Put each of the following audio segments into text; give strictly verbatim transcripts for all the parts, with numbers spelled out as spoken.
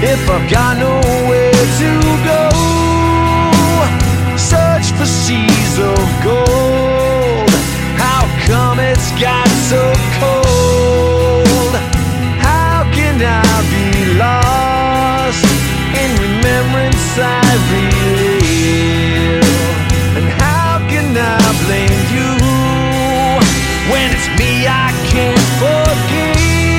if I've got nowhere to go? Search for seas of gold. How come it's got so cold? How can I be lost in remembrance I relive? And how can I blame you when it's me I can't forgive?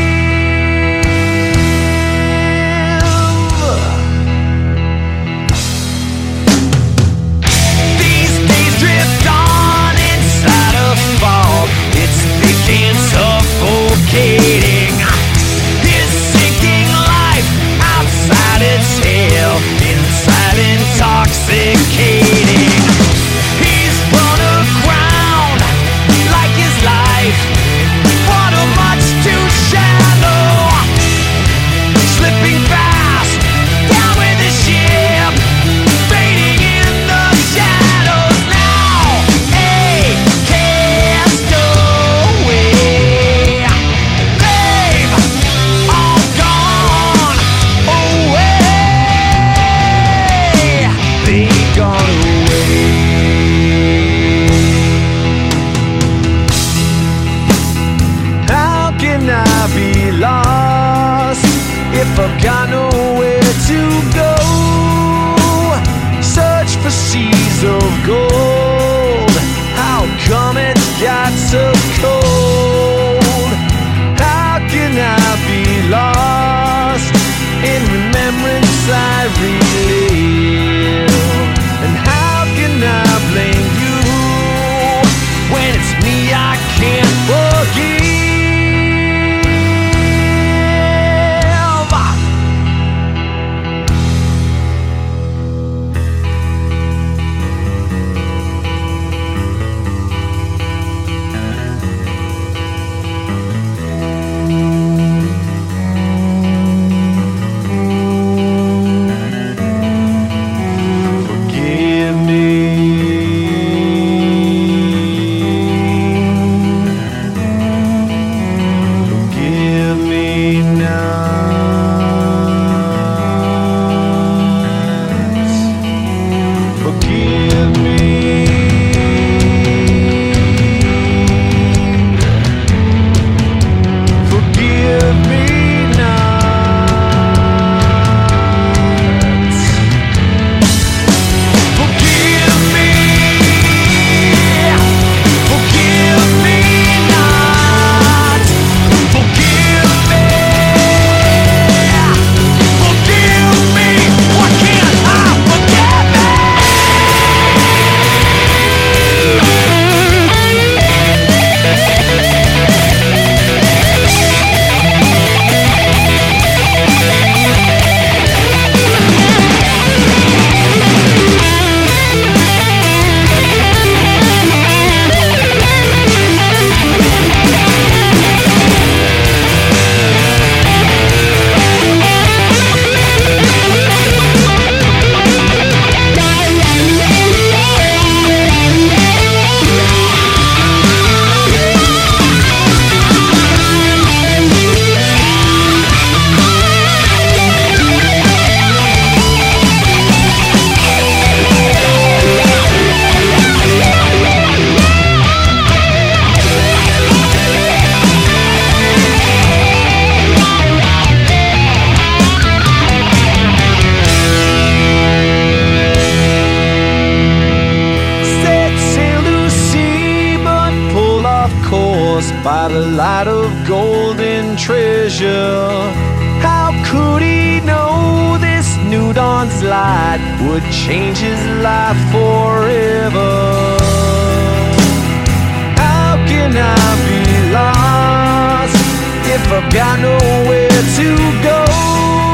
These days drift on inside a fog. It's thick and suffocating. This sinking life outside its hell, inside intoxicating. He's run aground like his life, water much too shallow, slipping fast down with the ship, fading in the shadows now. A castaway, babe, all gone away. They gone away. How can I be lost if I've got nowhere to go? Search for seas of gold. How come it's got so cold? How can I be lost in remembrance I relive? And how can I blame you when it's me I can't forgive? Forgive me. Forgive me not. Forgive me. Forgive me not. Forgive me. Forgive me not. Forgive me. Forgive me. Why can't I forgive me? Set sail to sea, but pull off course by the light of golden treasure. How could he know this new dawn's light would change his life forever? How can I be lost if I've got nowhere to go?